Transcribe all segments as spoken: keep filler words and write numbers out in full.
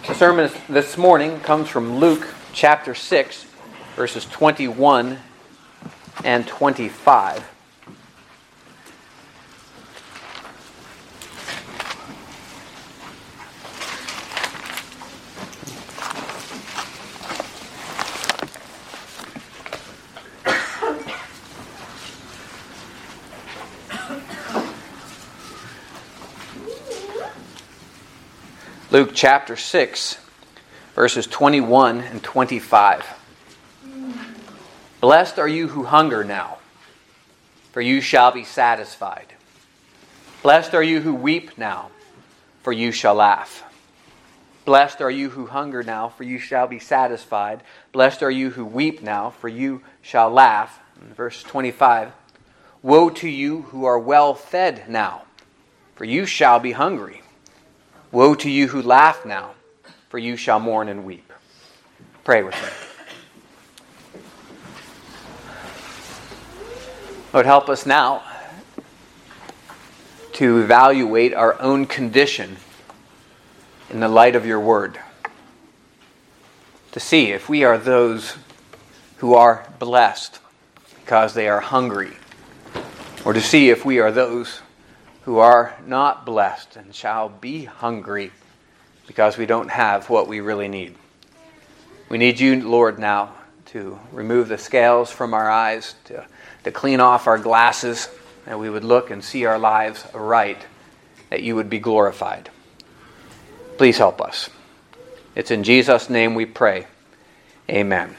The sermon this morning comes from Luke chapter six, verses twenty-one and twenty-five. Luke chapter six, verses twenty-one and twenty-five. Blessed are you who hunger now, for you shall be satisfied. Blessed are you who weep now, for you shall laugh. Blessed are you who hunger now, for you shall be satisfied. Blessed are you who weep now, for you shall laugh. And verse twenty-five. Woe to you who are well fed now, for you shall be hungry. Woe to you who laugh now, for you shall mourn and weep. Pray with me. Lord, help us now to evaluate our own condition in the light of your word. To see if we are those who are blessed because they are hungry, or to see if we are those who are not blessed and shall be hungry because we don't have what we really need. We need you, Lord, now to remove the scales from our eyes, to, to clean off our glasses, that we would look and see our lives aright, that you would be glorified. Please help us. It's in Jesus' name we pray. Amen.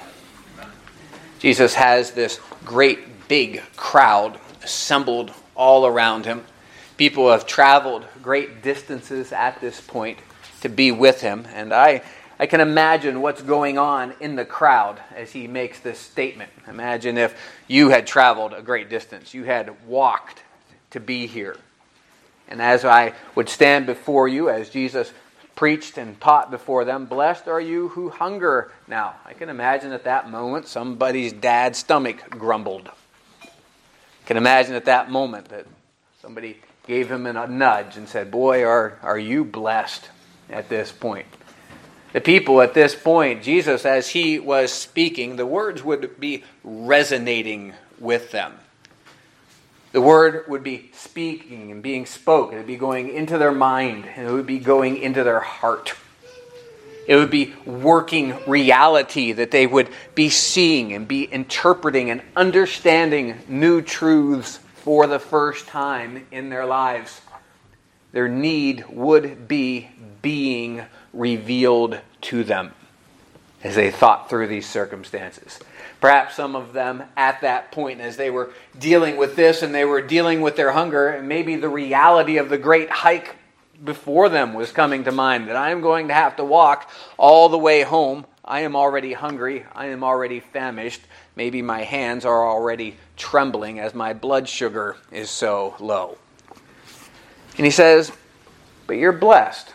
Jesus has this great big crowd assembled all around him. People have traveled great distances at this point to be with him. And I, I can imagine what's going on in the crowd as he makes this statement. Imagine if you had traveled a great distance. You had walked to be here. And as I would stand before you, as Jesus preached and taught before them, blessed are you who hunger now. I can imagine at that moment somebody's dad's stomach grumbled. I can imagine at that moment that somebody gave him a nudge and said, boy, are, are you blessed at this point. The people at this point, Jesus, as he was speaking, the words would be resonating with them. The word would be speaking and being spoken. It would be going into their mind, and it would be going into their heart. It would be working reality that they would be seeing and be interpreting and understanding new truths for the first time in their lives. Their need would be being revealed to them as they thought through these circumstances. Perhaps some of them at that point, as they were dealing with this and they were dealing with their hunger, and maybe the reality of the great hike before them was coming to mind, that I am going to have to walk all the way home. I am already hungry. I am already famished. Maybe my hands are already trembling as my blood sugar is so low. And he says, but you're blessed.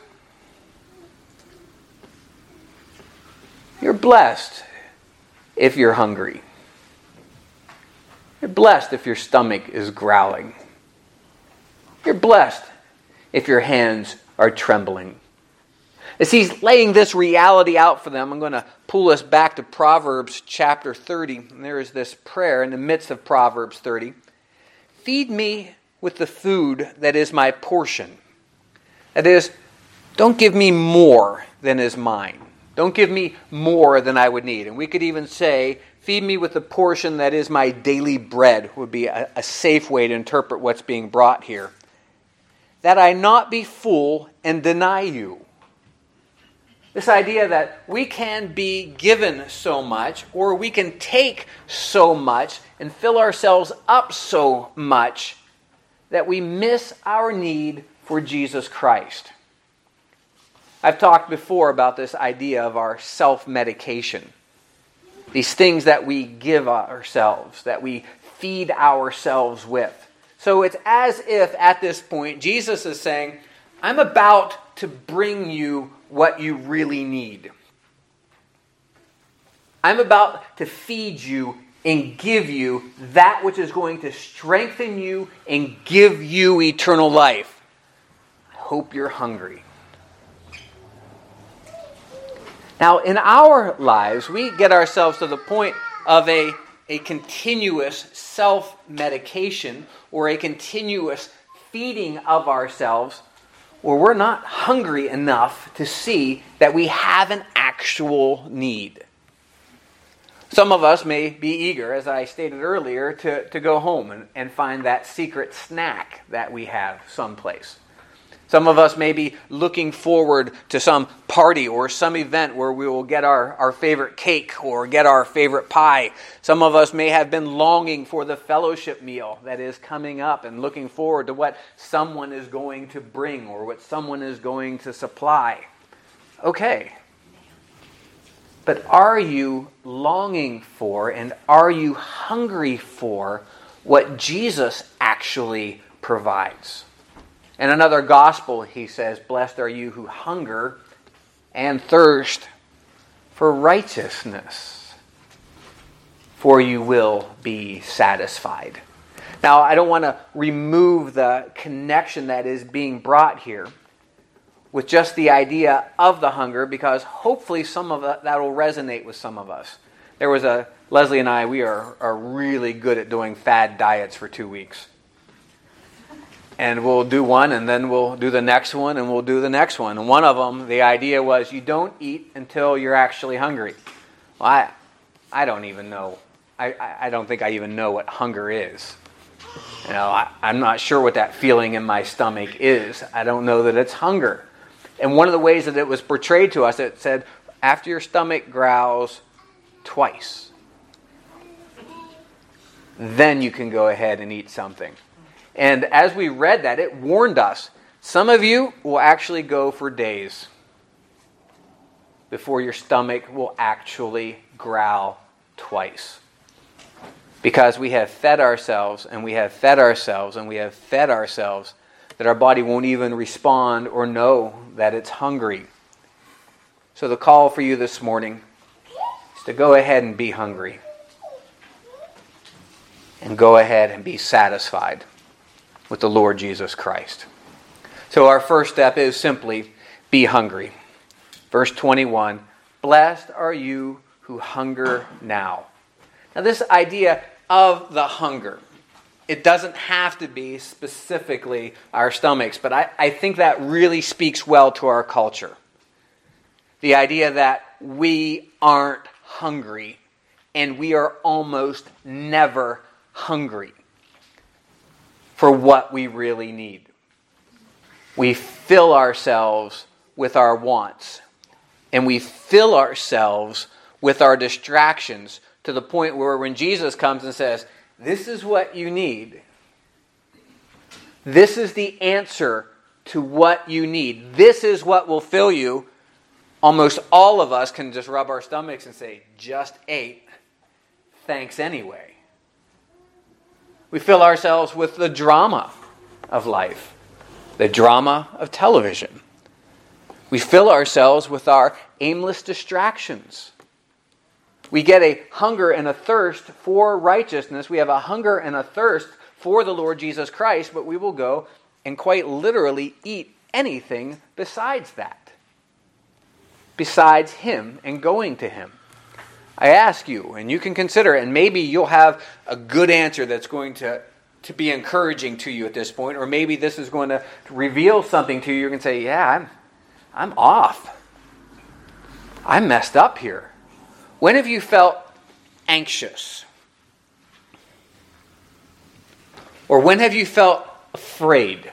You're blessed if you're hungry. You're blessed if your stomach is growling. You're blessed if your hands are trembling. As he's laying this reality out for them, I'm going to pull us back to Proverbs chapter thirty. And there is this prayer in the midst of Proverbs thirty. Feed me with the food that is my portion. That is, don't give me more than is mine. Don't give me more than I would need. And we could even say, feed me with the portion that is my daily bread, would be a, a safe way to interpret what's being brought here. That I not be full and deny you. This idea that we can be given so much, or we can take so much and fill ourselves up so much that we miss our need for Jesus Christ. I've talked before about this idea of our self-medication. These things that we give ourselves, that we feed ourselves with. So it's as if at this point Jesus is saying, I'm about to bring you what you really need. I'm about to feed you and give you that which is going to strengthen you and give you eternal life. I hope you're hungry. Now, in our lives, we get ourselves to the point of a, a continuous self-medication or a continuous feeding of ourselves where we're not hungry enough to see that we have an actual need. Some of us may be eager, as I stated earlier, to, to go home and, and find that secret snack that we have someplace. Some of us may be looking forward to some party or some event where we will get our, our favorite cake or get our favorite pie. Some of us may have been longing for the fellowship meal that is coming up and looking forward to what someone is going to bring or what someone is going to supply. Okay. But are you longing for and are you hungry for what Jesus actually provides? In another gospel, he says, "Blessed are you who hunger and thirst for righteousness, for you will be satisfied." Now, I don't want to remove the connection that is being brought here with just the idea of the hunger, because hopefully some of that will resonate with some of us. There was a, Leslie and I, we are, are really good at doing fad diets for two weeks. And we'll do one, and then we'll do the next one, and we'll do the next one. And one of them, the idea was you don't eat until you're actually hungry. Well, I, I don't even know. I, I don't think I even know what hunger is. You know, I, I'm not sure what that feeling in my stomach is. I don't know that it's hunger. And one of the ways that it was portrayed to us, it said, after your stomach growls twice, then you can go ahead and eat something. And as we read that, it warned us. Some of you will actually go for days before your stomach will actually growl twice. Because we have fed ourselves, and we have fed ourselves, and we have fed ourselves, that our body won't even respond or know that it's hungry. So the call for you this morning is to go ahead and be hungry. And go ahead and be satisfied with the Lord Jesus Christ. So our first step is simply be hungry. Verse twenty-one, "Blessed are you who hunger now." Now this idea of the hunger, it doesn't have to be specifically our stomachs, but I, I think that really speaks well to our culture. The idea that we aren't hungry and we are almost never hungry for what we really need. We fill ourselves with our wants, and we fill ourselves with our distractions to the point where when Jesus comes and says, "This is what you need. This is the answer to what you need. This is what will fill you," almost all of us can just rub our stomachs and say, "Just ate. Thanks anyway." We fill ourselves with the drama of life, the drama of television. We fill ourselves with our aimless distractions. We get a hunger and a thirst for righteousness. We have a hunger and a thirst for the Lord Jesus Christ, but we will go and quite literally eat anything besides that, besides Him and going to Him. I ask you, and you can consider, and maybe you'll have a good answer that's going to, to be encouraging to you at this point, or maybe this is going to reveal something to you. You're going to say, "Yeah, I'm, I'm off. I'm messed up here." When have you felt anxious? Or when have you felt afraid?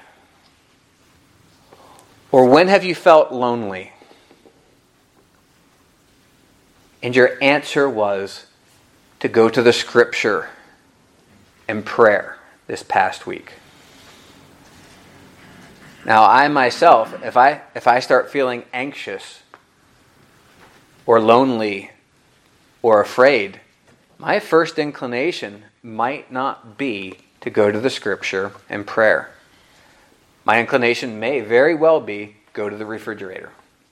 Or when have you felt lonely? And your answer was to go to the Scripture and prayer this past week. Now, I myself, if I if I start feeling anxious or lonely or afraid, my first inclination might not be to go to the Scripture and prayer. My inclination may very well be go to the refrigerator.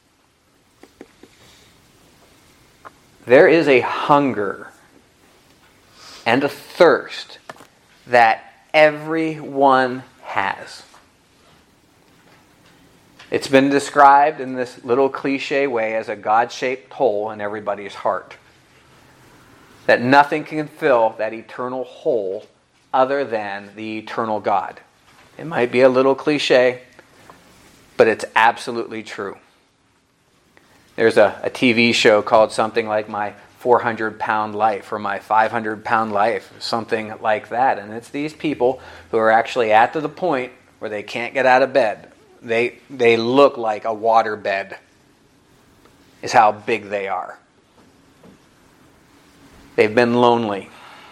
There is a hunger and a thirst that everyone has. It's been described in this little cliche way as a God-shaped hole in everybody's heart. That nothing can fill that eternal hole other than the eternal God. It might be a little cliche, but it's absolutely true. There's a, a T V show called something like My four hundred pound Life or My five hundred pound Life, something like that. And it's these people who are actually at to the point where they can't get out of bed. They, they look like a water bed is how big they are. They've been lonely.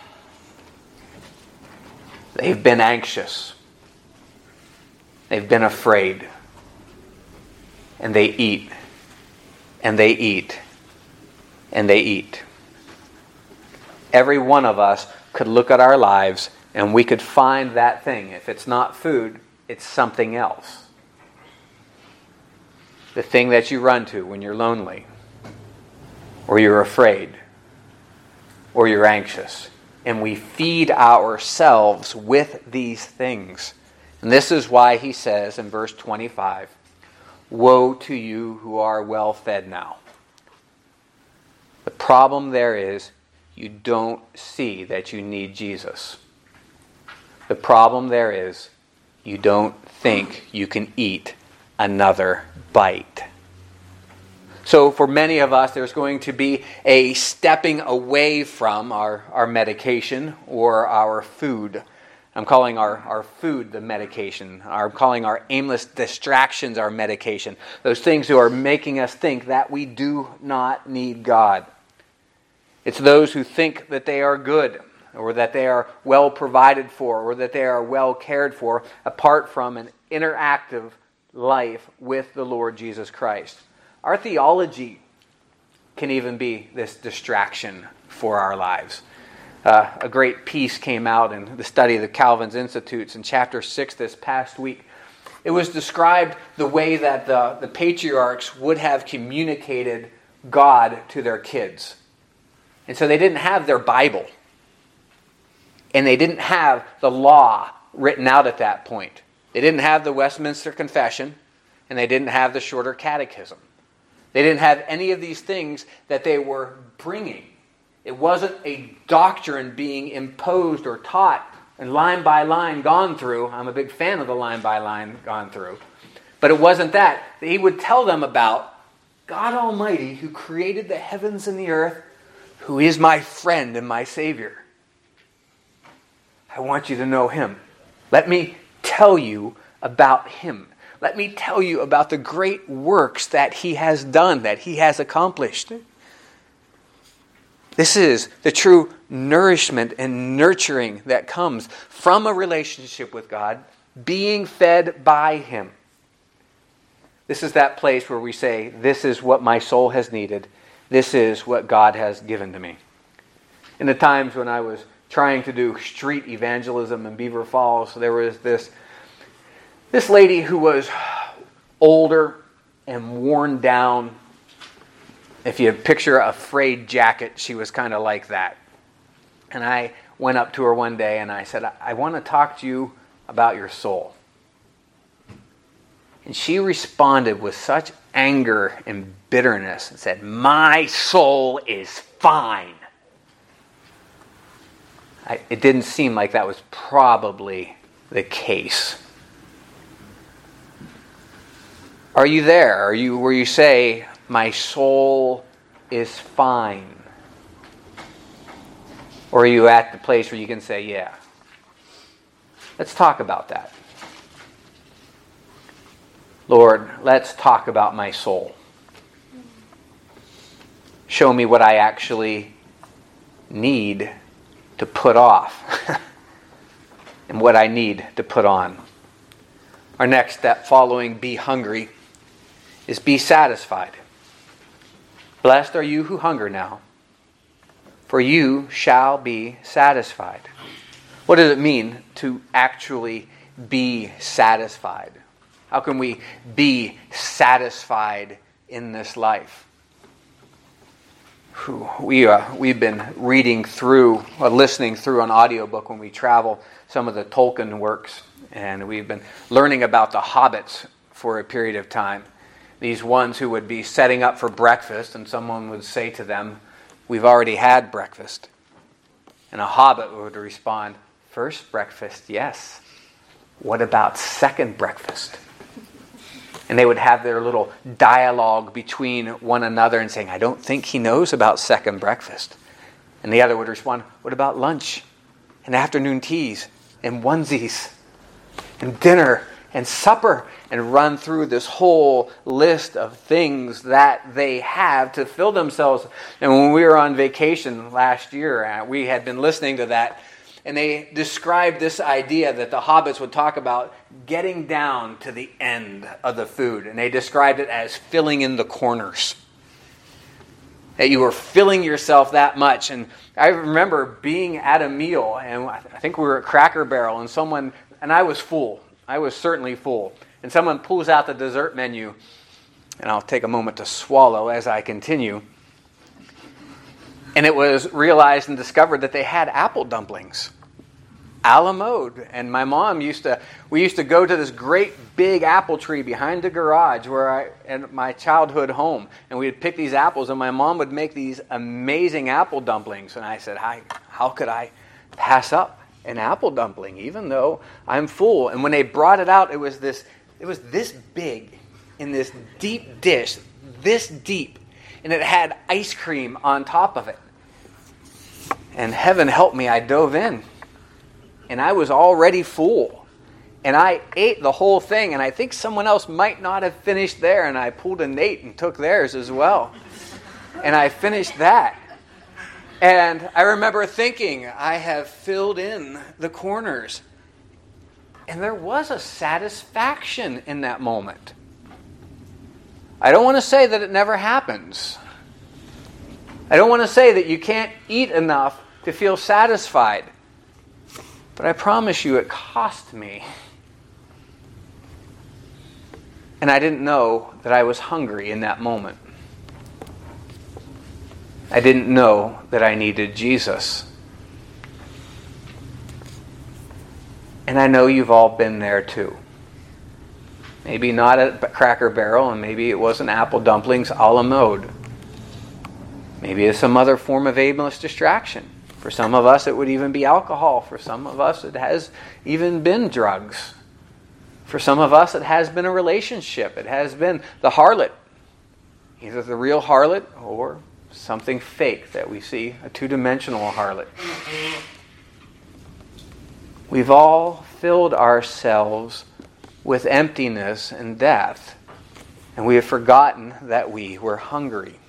They've been anxious. They've been afraid. And they eat. And they eat. And they eat. Every one of us could look at our lives and we could find that thing. If it's not food, it's something else. The thing that you run to when you're lonely, or you're afraid, or you're anxious. And we feed ourselves with these things. And this is why he says in verse twenty-five, "Woe to you who are well fed now." The problem there is you don't see that you need Jesus. The problem there is you don't think you can eat another bite. So for many of us, there's going to be a stepping away from our, our medication or our food. I'm calling our, our food the medication. I'm calling our aimless distractions our medication. Those things who are making us think that we do not need God. It's those who think that they are good, or that they are well provided for, or that they are well cared for, apart from an interactive life with the Lord Jesus Christ. Our theology can even be this distraction for our lives. Uh, a great piece came out in the study of the Calvin's Institutes in chapter six this past week. It was described the way that the, the patriarchs would have communicated God to their kids. And so they didn't have their Bible. And they didn't have the law written out at that point. They didn't have the Westminster Confession, and they didn't have the Shorter Catechism. They didn't have any of these things that they were bringing. It wasn't a doctrine being imposed or taught and line by line gone through. I'm a big fan of the line by line gone through. But it wasn't that. He would tell them about God Almighty who created the heavens and the earth, who is my friend and my Savior. I want you to know Him. Let me tell you about Him. Let me tell you about the great works that He has done, that He has accomplished. This is the true nourishment and nurturing that comes from a relationship with God, being fed by Him. This is that place where we say, this is what my soul has needed. This is what God has given to me. In the times when I was trying to do street evangelism in Beaver Falls, there was this, this lady who was older and worn down. If you picture a frayed jacket, she was kind of like that. And I went up to her one day and I said, I want to talk to you about your soul. And she responded with such anger and bitterness and said, my soul is fine. I, it didn't seem like that was probably the case. Are you there? Are you where you say, my soul is fine? Or are you at the place where you can say, yeah? Let's talk about that. Lord, let's talk about my soul. Show me what I actually need to put off and what I need to put on. Our next step following be hungry is be satisfied. Blessed are you who hunger now, for you shall be satisfied. What does it mean to actually be satisfied? How can we be satisfied in this life? We, uh, we've been reading through, or listening through an audiobook when we travel, some of the Tolkien works. And we've been learning about the hobbits for a period of time. These ones who would be setting up for breakfast, and someone would say to them, "We've already had breakfast." And a hobbit would respond, "First breakfast, yes. What about second breakfast?" And they would have their little dialogue between one another and saying, "I don't think he knows about second breakfast." And the other would respond, "What about lunch and afternoon teas and onesies and dinner and supper?" And run through this whole list of things that they have to fill themselves. And when we were on vacation last year, we had been listening to that, and they described this idea that the hobbits would talk about getting down to the end of the food. And they described it as filling in the corners. That you were filling yourself that much. And I remember being at a meal, and I think we were at Cracker Barrel, and someone, and I was full. I was certainly full. And someone pulls out the dessert menu, and I'll take a moment to swallow as I continue. And it was realized and discovered that they had apple dumplings, a la mode. And my mom used to, we used to go to this great big apple tree behind the garage where I, in my childhood home, and we'd pick these apples, and my mom would make these amazing apple dumplings. And I said, "Hi, how could I pass up an apple dumpling, even though I'm full?" And when they brought it out, it was this, it was this big in this deep dish, this deep, and it had ice cream on top of it. And heaven help me, I dove in, and I was already full, and I ate the whole thing. And I think someone else might not have finished there, and I pulled a Nate and took theirs as well, and I finished that. And I remember thinking, I have filled in the corners. And there was a satisfaction in that moment. I don't want to say that it never happens. I don't want to say that you can't eat enough to feel satisfied. But I promise you it cost me. And I didn't know that I was hungry in that moment. I didn't know that I needed Jesus. And I know you've all been there too. Maybe not at Cracker Barrel, and maybe it wasn't apple dumplings a la mode. Maybe it's some other form of aimless distraction. For some of us, it would even be alcohol. For some of us, it has even been drugs. For some of us, it has been a relationship. It has been the harlot. Either the real harlot or something fake that we see, a two-dimensional harlot. We've all filled ourselves with emptiness and death, and we have forgotten that we were hungry.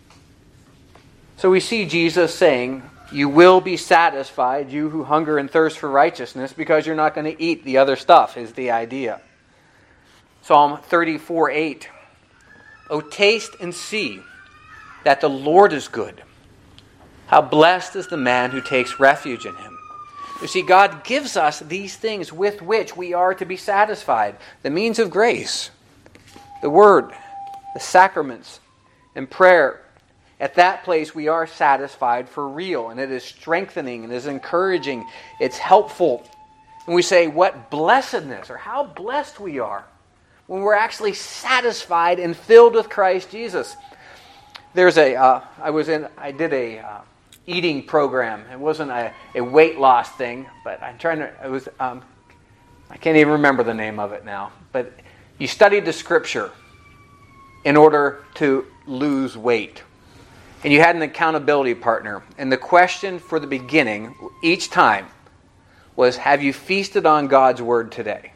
So we see Jesus saying, "You will be satisfied, you who hunger and thirst for righteousness, because you're not going to eat the other stuff," is the idea. Psalm thirty-four eight. "O taste and see that the Lord is good. How blessed is the man who takes refuge in him." You see, God gives us these things with which we are to be satisfied. The means of grace, the Word, the sacraments, and prayer. At that place we are satisfied for real, and it is strengthening, and it is encouraging, it's helpful. And we say, what blessedness, or how blessed we are when we're actually satisfied and filled with Christ Jesus. There's a, uh, I was in, I did a uh, eating program. It wasn't a, a weight loss thing, but I'm trying to, it was, um, I can't even remember the name of it now. But you studied the Scripture in order to lose weight. And you had an accountability partner. And the question for the beginning, each time, was, have you feasted on God's Word today?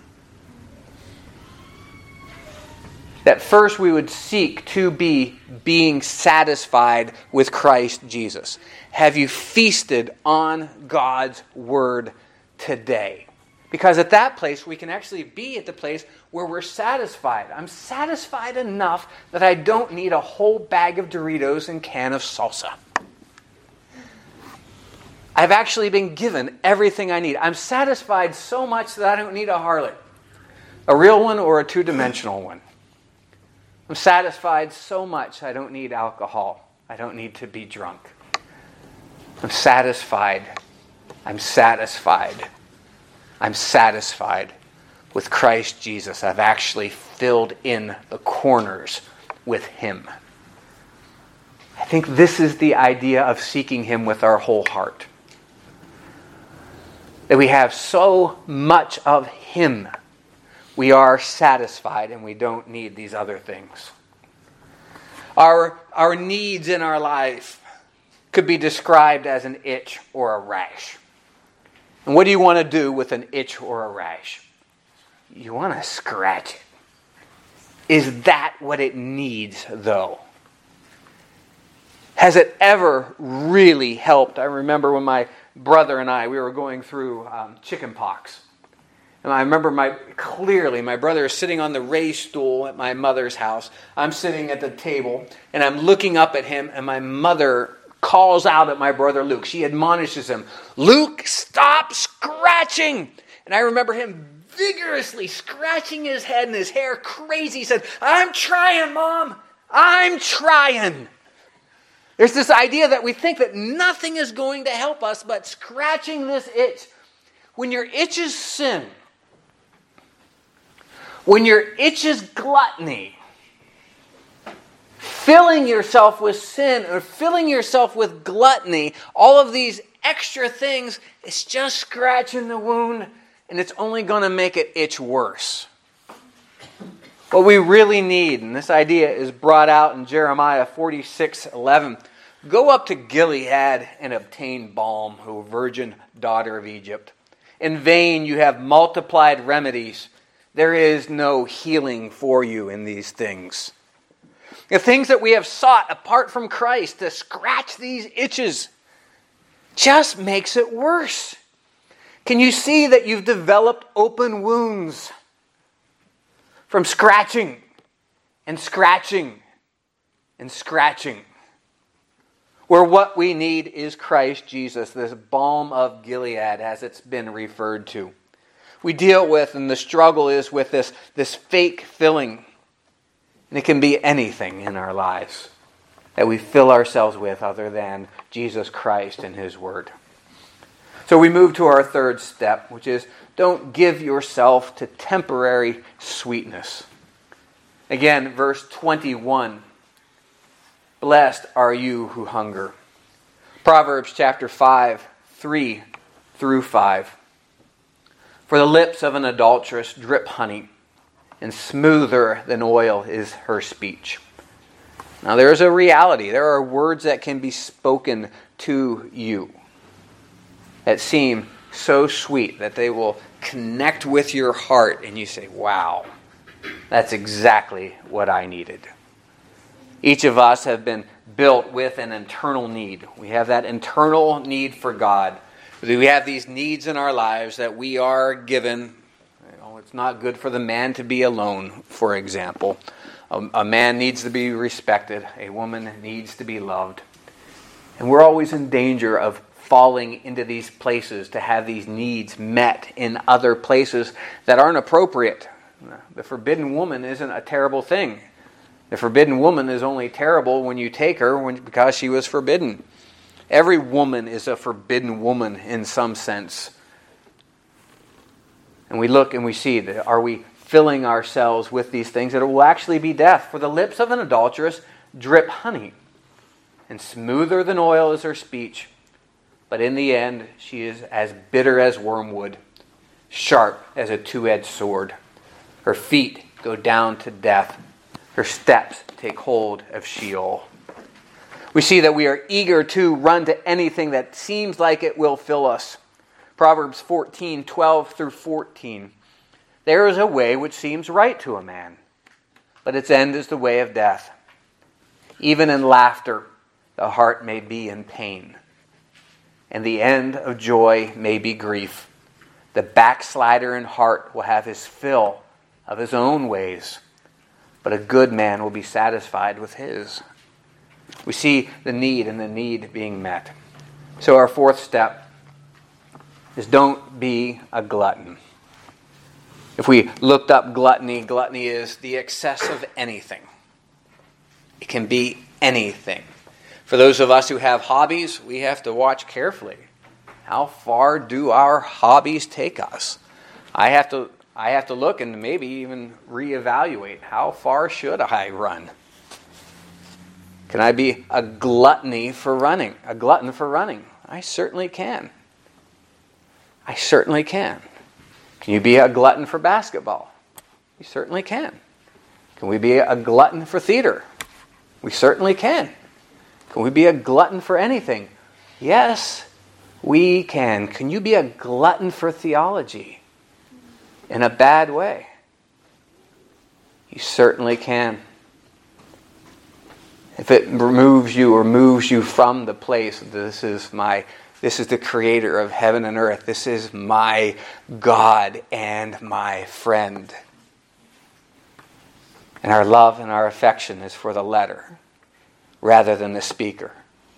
That first we would seek to be being satisfied with Christ Jesus. Have you feasted on God's Word today? Because at that place we can actually be at the place where we're satisfied. I'm satisfied enough that I don't need a whole bag of Doritos and can of salsa. I've actually been given everything I need. I'm satisfied so much that I don't need a harlot. A real one or a two-dimensional one. I'm satisfied so much I don't need alcohol. I don't need to be drunk. I'm satisfied. I'm satisfied. I'm satisfied with Christ Jesus. I've actually filled in the corners with Him. I think this is the idea of seeking Him with our whole heart. That we have so much of Him, we are satisfied and we don't need these other things. Our, our needs in our life could be described as an itch or a rash. And what do you want to do with an itch or a rash? You want to scratch it. Is that what it needs, though? Has it ever really helped? I remember when my brother and I, we were going through um, chicken pox. And I remember my clearly, my brother is sitting on the raised stool at my mother's house. I'm sitting at the table, and I'm looking up at him, and my mother calls out at my brother Luke. She admonishes him, "Luke, stop scratching!" And I remember him vigorously scratching his head and his hair crazy. He said, "I'm trying, Mom. I'm trying." There's this idea that we think that nothing is going to help us but scratching this itch. When your itch is sin, when your itch is gluttony, filling yourself with sin or filling yourself with gluttony, all of these extra things, it's just scratching the wound, and it's only going to make it itch worse. What we really need, and this idea is brought out in Jeremiah forty-six eleven, go up to Gilead and obtain balm, O virgin daughter of Egypt. In vain you have multiplied remedies. There is no healing for you in these things. The things that we have sought apart from Christ to scratch these itches just makes it worse. Can you see that you've developed open wounds from scratching and scratching and scratching? Where what we need is Christ Jesus, this balm of Gilead, as it's been referred to. We deal with, and the struggle is with this, this fake filling. And it can be anything in our lives that we fill ourselves with other than Jesus Christ and His Word. So we move to our third step, which is don't give yourself to temporary sweetness. Again, verse twenty-one. Blessed are you who hunger. Proverbs chapter five, three through five. For the lips of an adulteress drip honey, and smoother than oil is her speech. Now there is a reality. There are words that can be spoken to you that seem so sweet that they will connect with your heart, and you say, wow, that's exactly what I needed. Each of us have been built with an internal need. We have that internal need for God. We have these needs in our lives that we are given. You know, it's not good for the man to be alone, for example. A, a man needs to be respected. A woman needs to be loved. And we're always in danger of falling into these places to have these needs met in other places that aren't appropriate. The forbidden woman isn't a terrible thing. The forbidden woman is only terrible when you take her when, because she was forbidden. Every woman is a forbidden woman in some sense. And we look and we see that are we filling ourselves with these things that it will actually be death. For the lips of an adulteress drip honey, and smoother than oil is her speech. But in the end, she is as bitter as wormwood, sharp as a two-edged sword. Her feet go down to death. Her steps take hold of Sheol. We see that we are eager to run to anything that seems like it will fill us. Proverbs fourteen, twelve through fourteen. There is a way which seems right to a man, but its end is the way of death. Even in laughter, the heart may be in pain, and the end of joy may be grief. The backslider in heart will have his fill of his own ways, but a good man will be satisfied with his. We see the need and the need being met. So our fourth step is don't be a glutton. If we looked up gluttony, gluttony is the excess of anything. It can be anything. For those of us who have hobbies, we have to watch carefully. How far do our hobbies take us? I have to I have to look and maybe even reevaluate. How far should I run? Can I be a gluttony for running? A glutton for running? I certainly can. I certainly can. Can you be a glutton for basketball? You certainly can. Can we be a glutton for theater? We certainly can. Can we be a glutton for anything? Yes, we can. Can you be a glutton for theology in a bad way? You certainly can. If it removes you or moves you from the place, this is my, this is the creator of heaven and earth. This is my God and my friend. And our love and our affection is for the letter rather than the speaker.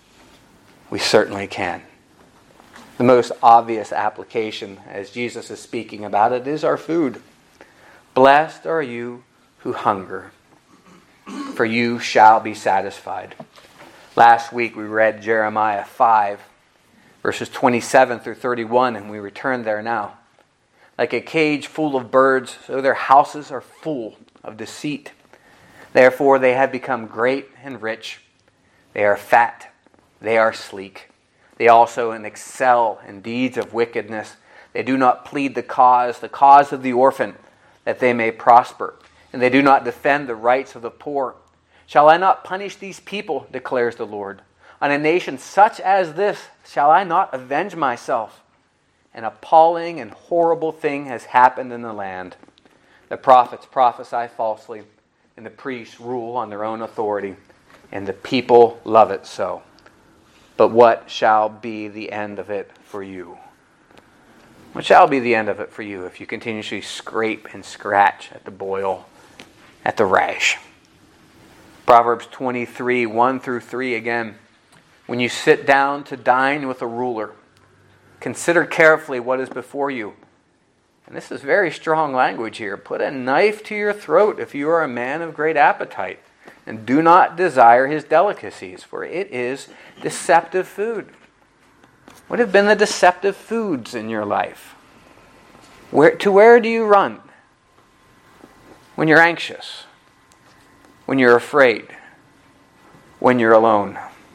We certainly can. The most obvious application, as Jesus is speaking about it, is our food. Blessed are you who hunger, for you shall be satisfied. Last week we read Jeremiah five, verses twenty-seven through thirty-one, and we return there now. Like a cage full of birds, so their houses are full of deceit. Therefore they have become great and rich. They are fat, they are sleek. They also excel in deeds of wickedness. They do not plead the cause, the cause of the orphan, that they may prosper. And they do not defend the rights of the poor. Shall I not punish these people, declares the Lord? On a nation such as this, shall I not avenge myself? An appalling and horrible thing has happened in the land. The prophets prophesy falsely, and the priests rule on their own authority, and the people love it so. But what shall be the end of it for you? What shall be the end of it for you if you continuously scrape and scratch at the boil, at the rash? Proverbs twenty-three, one through three again. When you sit down to dine with a ruler, consider carefully what is before you. And this is very strong language here. Put a knife to your throat if you are a man of great appetite, and do not desire his delicacies, for it is deceptive food. What have been the deceptive foods in your life? Where, to where do you run when you're anxious? When you're afraid? When you're alone?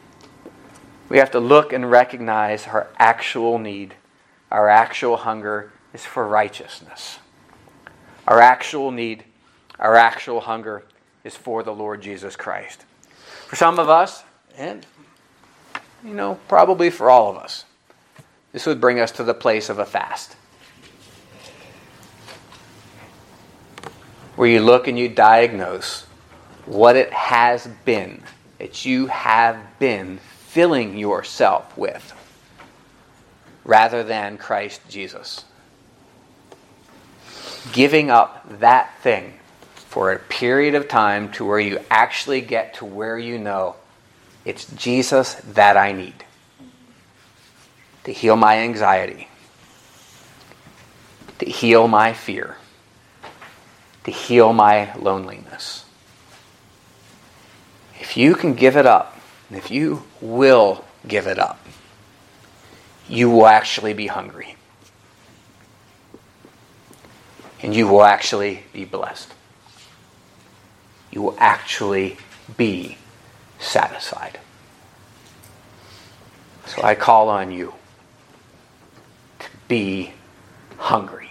We have to look and recognize our actual need. Our actual hunger is for righteousness. Our actual need, our actual hunger is for the Lord Jesus Christ. For some of us, and you know, probably for all of us, this would bring us to the place of a fast. Where you look and you diagnose what it has been that you have been filling yourself with, rather than Christ Jesus. Giving up that thing for a period of time to where you actually get to where you know it's Jesus that I need to heal my anxiety, to heal my fear, to heal my loneliness. If you can give it up, and if you will give it up, you will actually be hungry. And you will actually be blessed. You will actually be satisfied. So I call on you to be hungry.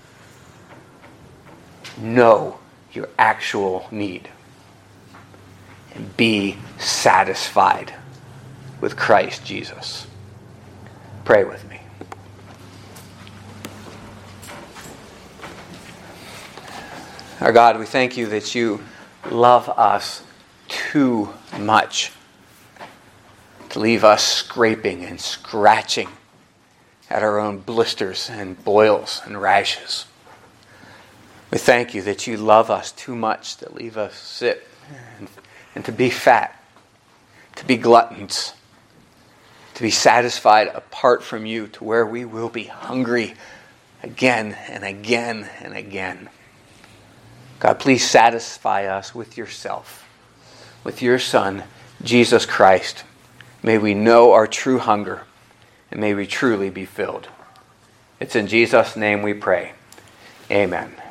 Know your actual need. And be satisfied with Christ Jesus. Pray with me. Our God, we thank you that you love us too much to leave us scraping and scratching at our own blisters and boils and rashes. We thank you that you love us too much to leave us sit and, and to be fat, to be gluttons, to be satisfied apart from you, to where we will be hungry again and again and again. God, please satisfy us with yourself, with your Son, Jesus Christ. May we know our true hunger, and may we truly be filled. It's in Jesus' name we pray. Amen.